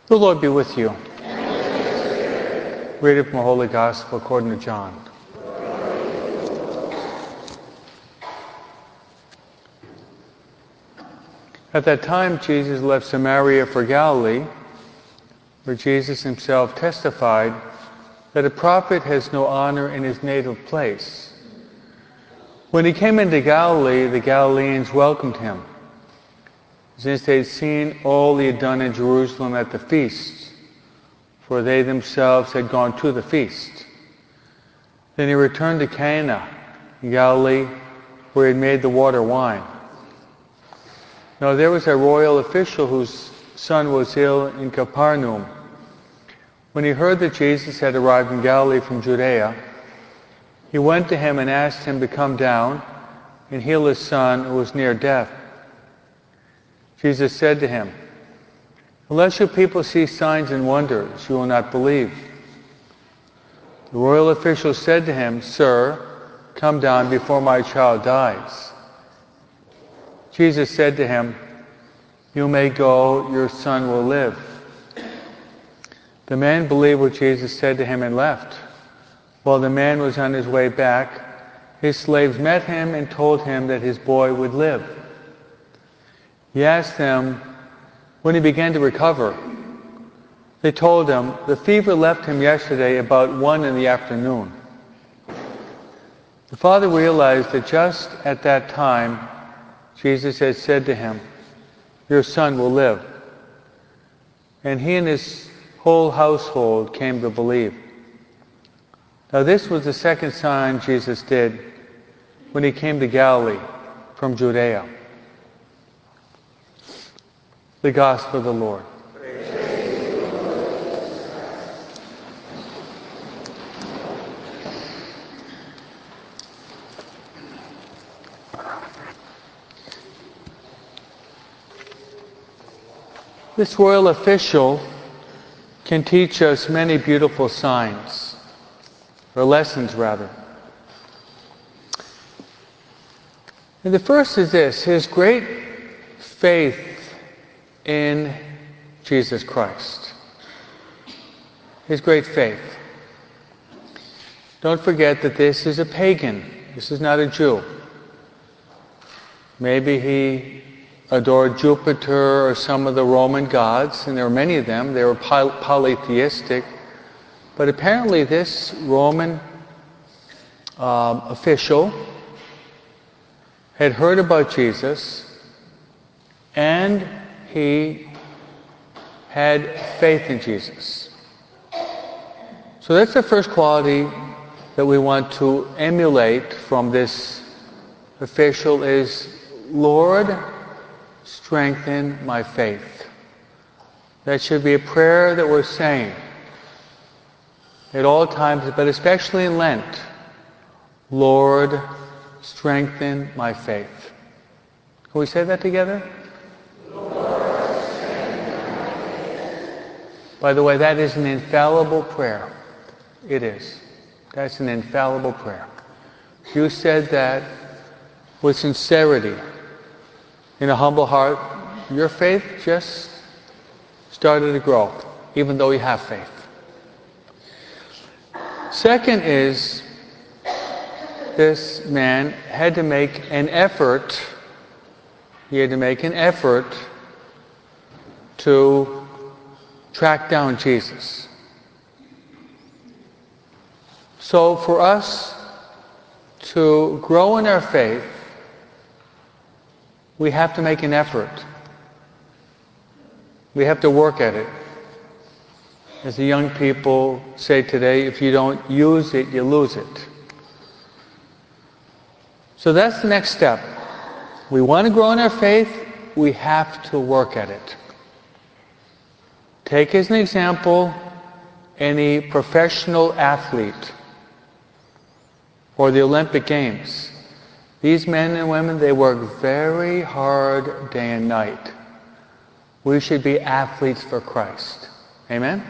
The Lord be with you. Reading from the Holy Gospel according to John. At that time, Jesus left Samaria for Galilee, where Jesus himself testified that a prophet has no honor in his native place. When he came into Galilee, the Galileans welcomed him, since they had seen all he had done in Jerusalem at the feast, for they themselves had gone to the feast. Then he returned to Cana in Galilee, where he had made the water wine. Now there was a royal official whose son was ill in Capernaum. When he heard that Jesus had arrived in Galilee from Judea, he went to him and asked him to come down and heal his son who was near death. Jesus said to him, "Unless your people see signs and wonders, you will not believe." The royal official said to him, "Sir, come down before my child dies." Jesus said to him, "You may go, your son will live." The man believed what Jesus said to him and left. While the man was on his way back, his slaves met him and told him that his boy would live. He asked them when he began to recover. They told him, "The fever left him yesterday about 1 p.m. The father realized that just at that time, Jesus had said to him, "Your son will live." And he and his whole household came to believe. Now this was the second sign Jesus did when he came to Galilee from Judea. The Gospel of the Lord. This royal official can teach us many beautiful signs, or lessons rather. And the first is this: his great faith in Jesus Christ. His great faith. Don't forget that this is a pagan. This is not a Jew. Maybe he adored Jupiter or some of the Roman gods, and there were many of them. They were polytheistic. But apparently this Roman official had heard about Jesus, and he had faith in Jesus. So that's the first quality that we want to emulate from this official is, "Lord, strengthen my faith." That should be a prayer that we're saying at all times, but especially in Lent. "Lord, strengthen my faith." Can we say that together? By the way, that is an infallible prayer. It is. That's an infallible prayer. You said that with sincerity, in a humble heart, your faith just started to grow, even though you have faith. Second is, this man had to make an effort. He had to make an effort to track down Jesus. So for us to grow in our faith, we have to make an effort. We have to work at it. As the young people say today, if you don't use it, you lose it. So that's the next step. We want to grow in our faith, we have to work at it. Take as an example any professional athlete or the Olympic Games. These men and women, they work very hard day and night. We should be athletes for Christ. Amen?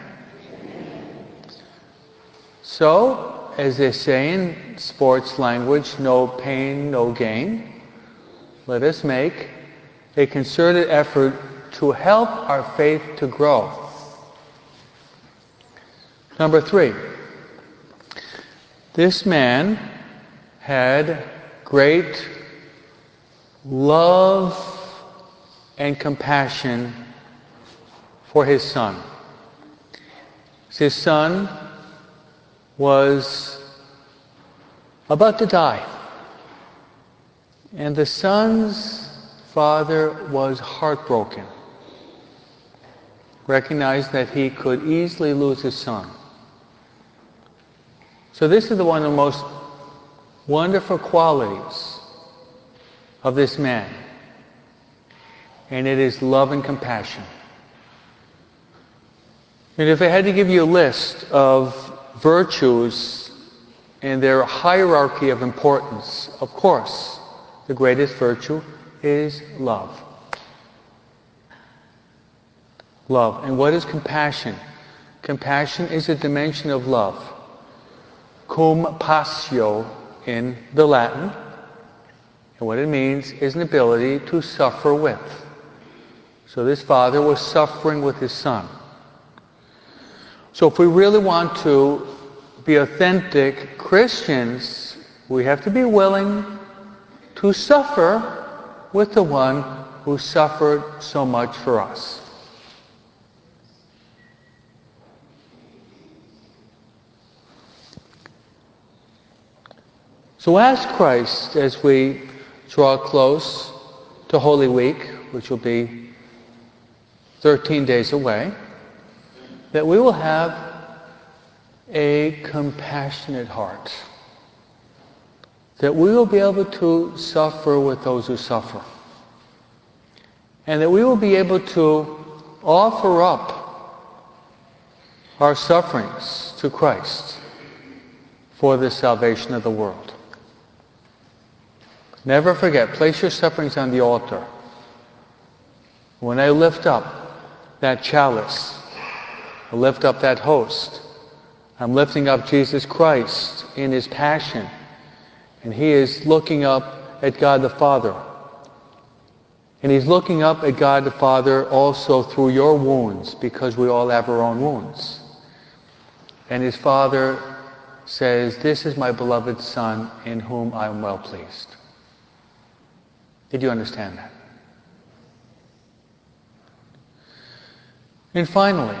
So, as they say in sports language, no pain, no gain. Let us make a concerted effort to help our faith to grow. Number 3, this man had great love and compassion for his son. His son was about to die, and the son's father was heartbroken, recognized that he could easily lose his son. So this is one of the most wonderful qualities of this man, and it is love and compassion. And if I had to give you a list of virtues and their hierarchy of importance, of course, the greatest virtue is love. Love. And what is compassion? Compassion is a dimension of love. Compassio in the Latin. And what it means is an ability to suffer with. So this father was suffering with his son. So if we really want to be authentic Christians, we have to be willing to suffer with the one who suffered so much for us. So ask Christ as we draw close to Holy Week, which will be 13 days away, that we will have a compassionate heart. That we will be able to suffer with those who suffer. And that we will be able to offer up our sufferings to Christ for the salvation of the world. Never forget, place your sufferings on the altar. When I lift up that chalice, I lift up that host, I'm lifting up Jesus Christ in His passion. And He is looking up at God the Father. And He's looking up at God the Father also through your wounds, because we all have our own wounds. And His Father says, "This is my beloved Son in whom I am well pleased." Did you understand that? And finally,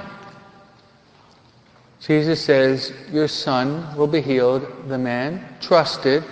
Jesus says, your son will be healed. The man trusted,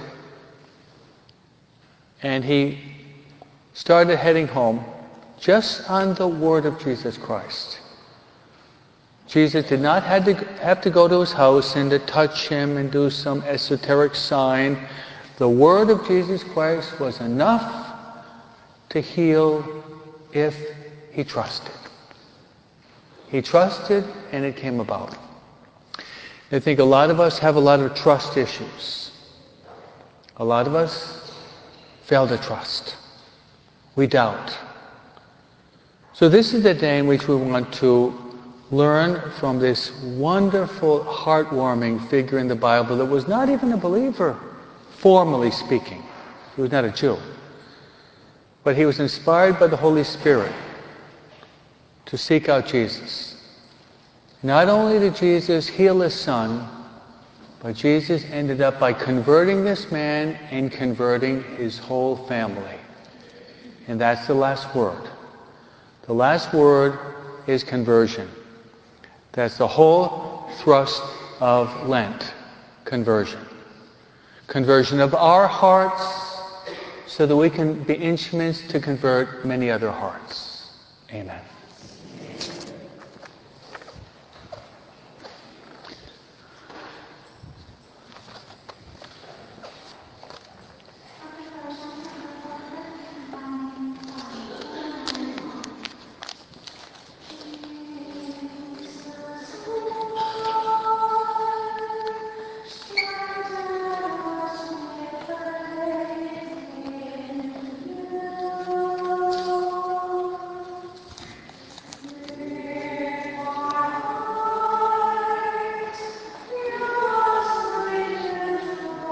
and he started heading home just on the word of Jesus Christ. Jesus did not have to go to his house and to touch him and do some esoteric sign. The word of Jesus Christ was enough to heal if he trusted. He trusted, and it came about. I think a lot of us have a lot of trust issues. A lot of us fail to trust. We doubt. So this is the day in which we want to learn from this wonderful, heartwarming figure in the Bible that was not even a believer, formally speaking. He was not a Jew. But he was inspired by the Holy Spirit to seek out Jesus. Not only did Jesus heal his son, but Jesus ended up by converting this man and converting his whole family. And that's the last word. The last word is conversion. That's the whole thrust of Lent, conversion. Conversion of our hearts so that we can be instruments to convert many other hearts. Amen.